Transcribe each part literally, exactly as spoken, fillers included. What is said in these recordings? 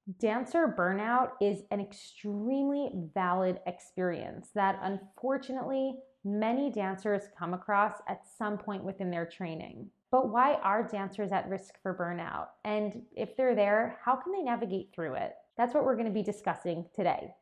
Dancer burnout is an extremely valid experience that unfortunately many dancers come across at some point within their training. But why are dancers at risk for burnout? And if they're there, how can they navigate through it? That's what we're going to be discussing today.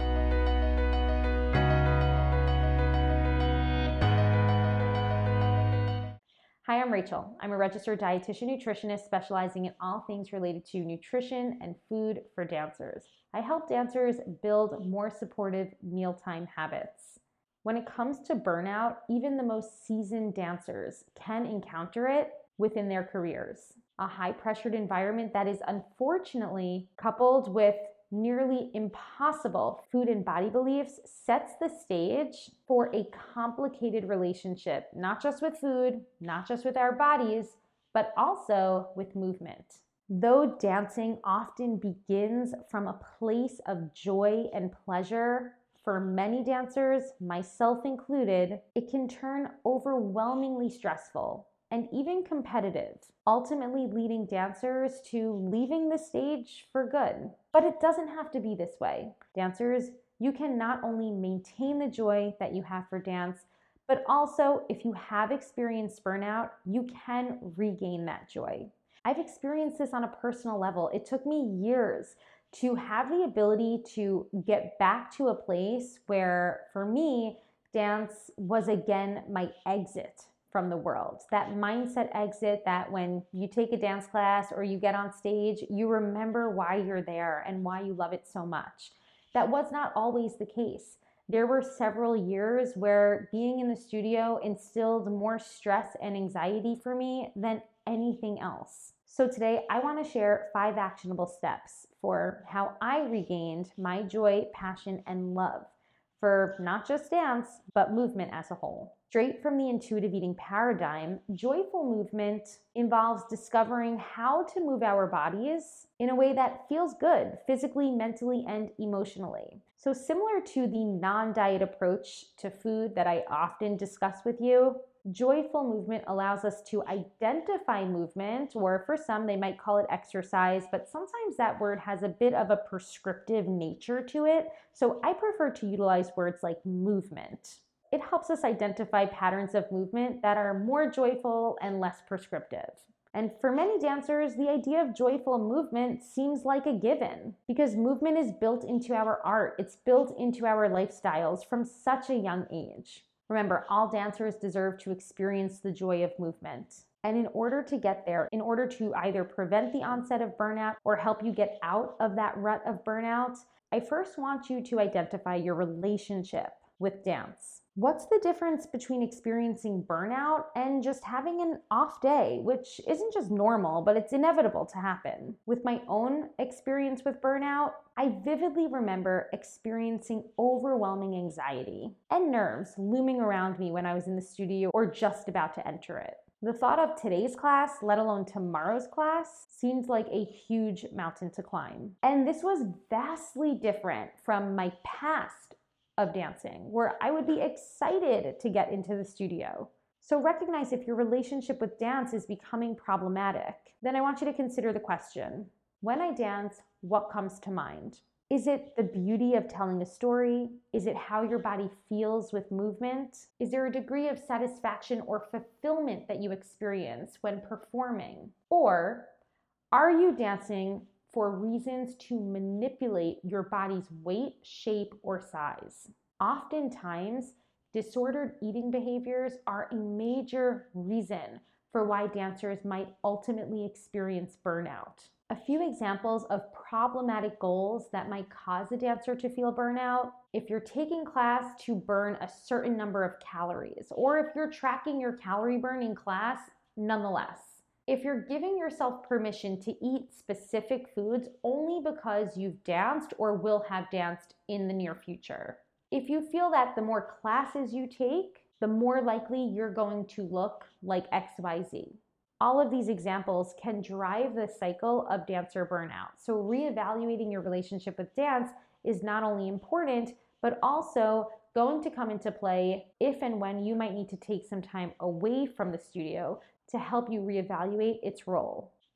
Hi, I'm Rachel. I'm a registered dietitian nutritionist specializing in all things related to nutrition and food for dancers. I help dancers build more supportive mealtime habits. When it comes to burnout, even the most seasoned dancers can encounter it within their careers. A high-pressured environment that is unfortunately coupled with nearly impossible food and body beliefs sets the stage for a complicated relationship, not just with food, not just with our bodies, but also with movement. Though dancing often begins from a place of joy and pleasure, for many dancers, myself included, it can turn overwhelmingly stressful and even competitive, ultimately leading dancers to leaving the stage for good. But it doesn't have to be this way. Dancers, you can not only maintain the joy that you have for dance, but also if you have experienced burnout, you can regain that joy. I've experienced this on a personal level. It took me years to have the ability to get back to a place where, for me, dance was again my exit from the world. That mindset exit that when you take a dance class or you get on stage, you remember why you're there and why you love it so much. That was not always the case. There were several years where being in the studio instilled more stress and anxiety for me than anything else. So today I want to share five actionable steps for how I regained my joy, passion, and love for not just dance, but movement as a whole. Straight from the intuitive eating paradigm, joyful movement involves discovering how to move our bodies in a way that feels good physically, mentally, and emotionally. So similar to the non-diet approach to food that I often discuss with you, joyful movement allows us to identify movement, or for some, they might call it exercise, but sometimes that word has a bit of a prescriptive nature to it. So I prefer to utilize words like movement. It helps us identify patterns of movement that are more joyful and less prescriptive. And for many dancers, the idea of joyful movement seems like a given because movement is built into our art. It's built into our lifestyles from such a young age. Remember, all dancers deserve to experience the joy of movement. And in order to get there, in order to either prevent the onset of burnout or help you get out of that rut of burnout, I first want you to identify your relationship with dance. What's the difference between experiencing burnout and just having an off day, which isn't just normal, but it's inevitable to happen? With my own experience with burnout, I vividly remember experiencing overwhelming anxiety and nerves looming around me when I was in the studio or just about to enter it. The thought of today's class, let alone tomorrow's class, seemed like a huge mountain to climb. And this was vastly different from my past of dancing, where I would be excited to get into the studio. So recognize if your relationship with dance is becoming problematic. Then I want you to consider the question, when I dance, what comes to mind? Is it the beauty of telling a story? Is it how your body feels with movement? Is there a degree of satisfaction or fulfillment that you experience when performing? Or are you dancing for reasons to manipulate your body's weight, shape, or size? Oftentimes, disordered eating behaviors are a major reason for why dancers might ultimately experience burnout. A few examples of problematic goals that might cause a dancer to feel burnout: if you're taking class to burn a certain number of calories, or if you're tracking your calorie burn in class nonetheless. If you're giving yourself permission to eat specific foods only because you've danced or will have danced in the near future. If you feel that the more classes you take, the more likely you're going to look like X Y Z. All of these examples can drive the cycle of dancer burnout. So reevaluating your relationship with dance is not only important, but also going to come into play if and when you might need to take some time away from the studio to help you reevaluate its role.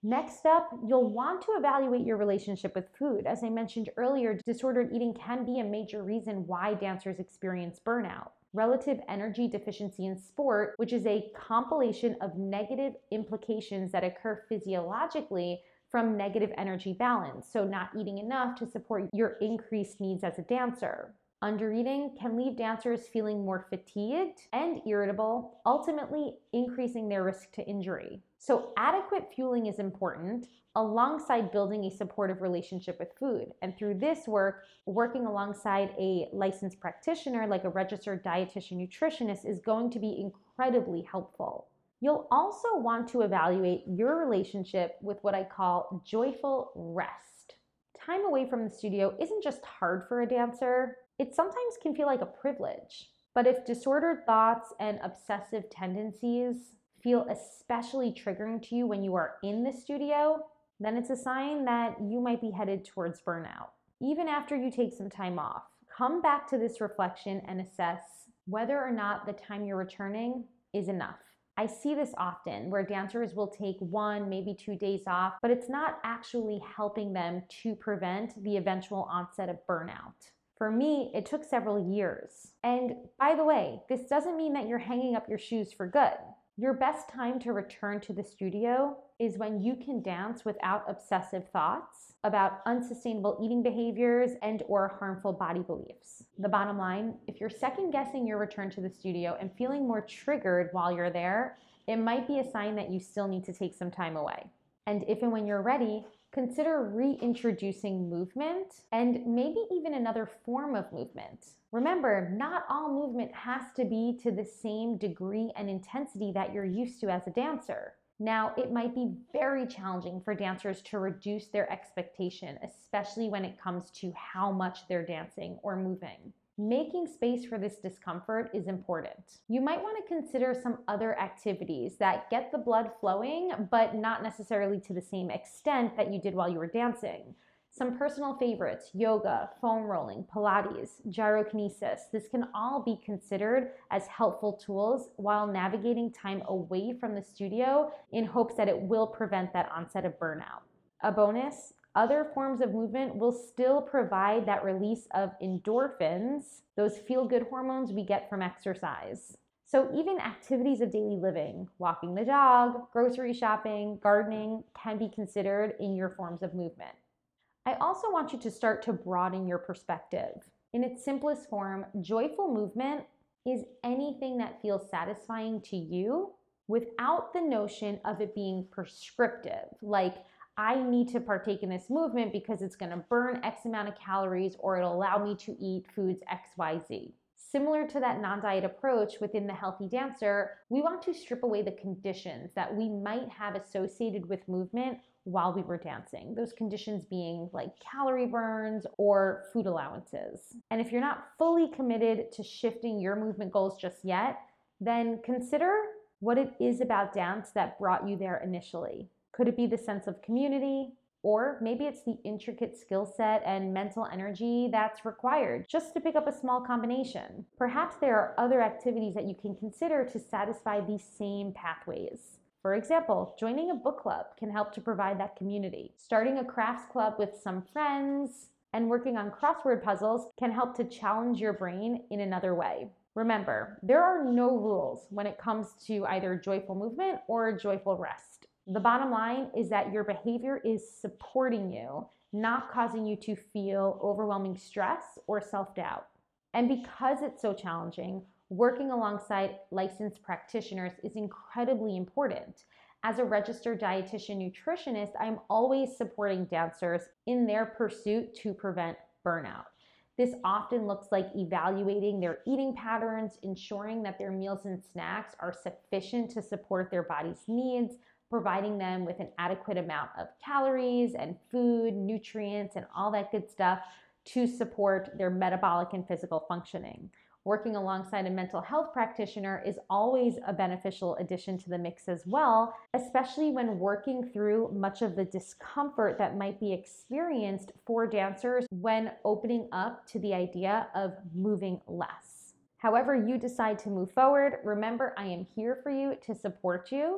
Next up, you'll want to evaluate your relationship with food. As I mentioned earlier, disordered eating can be a major reason why dancers experience burnout. Relative energy deficiency in sport, which is a compilation of negative implications that occur physiologically from negative energy balance, so not eating enough to support your increased needs as a dancer. Undereating can leave dancers feeling more fatigued and irritable, ultimately increasing their risk to injury. So adequate fueling is important alongside building a supportive relationship with food. And through this work, working alongside a licensed practitioner like a registered dietitian nutritionist is going to be incredibly helpful. You'll also want to evaluate your relationship with what I call joyful rest. Time away from the studio isn't just hard for a dancer, it sometimes can feel like a privilege. But if disordered thoughts and obsessive tendencies feel especially triggering to you when you are in the studio, then it's a sign that you might be headed towards burnout. Even after you take some time off, come back to this reflection and assess whether or not the time you're returning is enough. I see this often where dancers will take one, maybe two days off, but it's not actually helping them to prevent the eventual onset of burnout. For me, it took several years. And by the way, this doesn't mean that you're hanging up your shoes for good. Your best time to return to the studio is when you can dance without obsessive thoughts about unsustainable eating behaviors and or harmful body beliefs. The bottom line, if you're second guessing your return to the studio and feeling more triggered while you're there, it might be a sign that you still need to take some time away. And if and when you're ready, consider reintroducing movement and maybe even another form of movement. Remember, not all movement has to be to the same degree and intensity that you're used to as a dancer. Now, it might be very challenging for dancers to reduce their expectation, especially when it comes to how much they're dancing or moving. Making space for this discomfort is important. You might want to consider some other activities that get the blood flowing, but not necessarily to the same extent that you did while you were dancing. Some personal favorites: yoga, foam rolling, Pilates, gyrokinesis. This can all be considered as helpful tools while navigating time away from the studio in hopes that it will prevent that onset of burnout. A bonus: other forms of movement will still provide that release of endorphins, those feel-good hormones we get from exercise. So even activities of daily living, walking the dog, grocery shopping, gardening, can be considered in your forms of movement. I also want you to start to broaden your perspective. In its simplest form, joyful movement is anything that feels satisfying to you without the notion of it being prescriptive, like I need to partake in this movement because it's going to burn X amount of calories or it'll allow me to eat foods X Y Z. Similar to that non-diet approach within the healthy dancer, we want to strip away the conditions that we might have associated with movement while we were dancing. Those conditions being like calorie burns or food allowances. And if you're not fully committed to shifting your movement goals just yet, then consider what it is about dance that brought you there initially. Could it be the sense of community? Or maybe it's the intricate skill set and mental energy that's required just to pick up a small combination. Perhaps there are other activities that you can consider to satisfy these same pathways. For example, joining a book club can help to provide that community. Starting a crafts club with some friends and working on crossword puzzles can help to challenge your brain in another way. Remember, there are no rules when it comes to either joyful movement or joyful rest. The bottom line is that your behavior is supporting you, not causing you to feel overwhelming stress or self-doubt. And because it's so challenging, working alongside licensed practitioners is incredibly important. As a registered dietitian nutritionist, I'm always supporting dancers in their pursuit to prevent burnout. This often looks like evaluating their eating patterns, ensuring that their meals and snacks are sufficient to support their body's needs, providing them with an adequate amount of calories and food, nutrients, and all that good stuff to support their metabolic and physical functioning. Working alongside a mental health practitioner is always a beneficial addition to the mix as well, especially when working through much of the discomfort that might be experienced for dancers when opening up to the idea of moving less. However you decide to move forward, remember I am here for you to support you.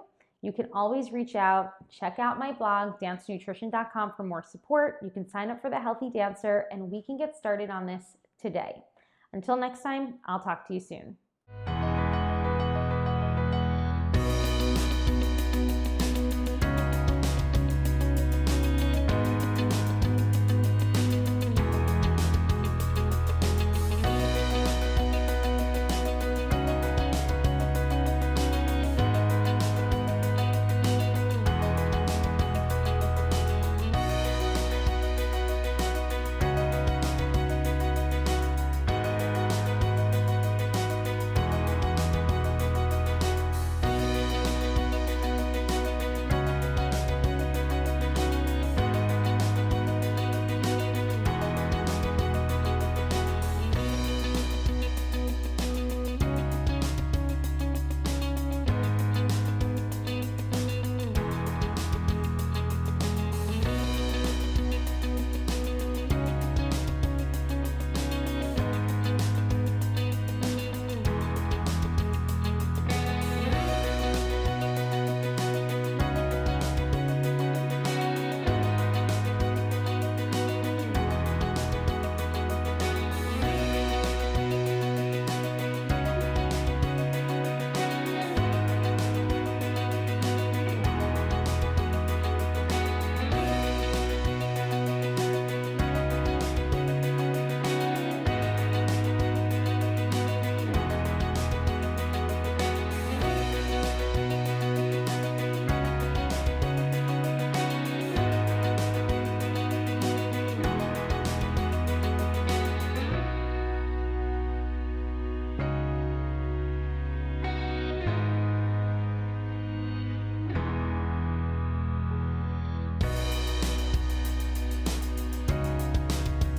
You can always reach out. Check out my blog, dance nutrition dot com, for more support. You can sign up for the Healthy Dancer, and we can get started on this today. Until next time, I'll talk to you soon.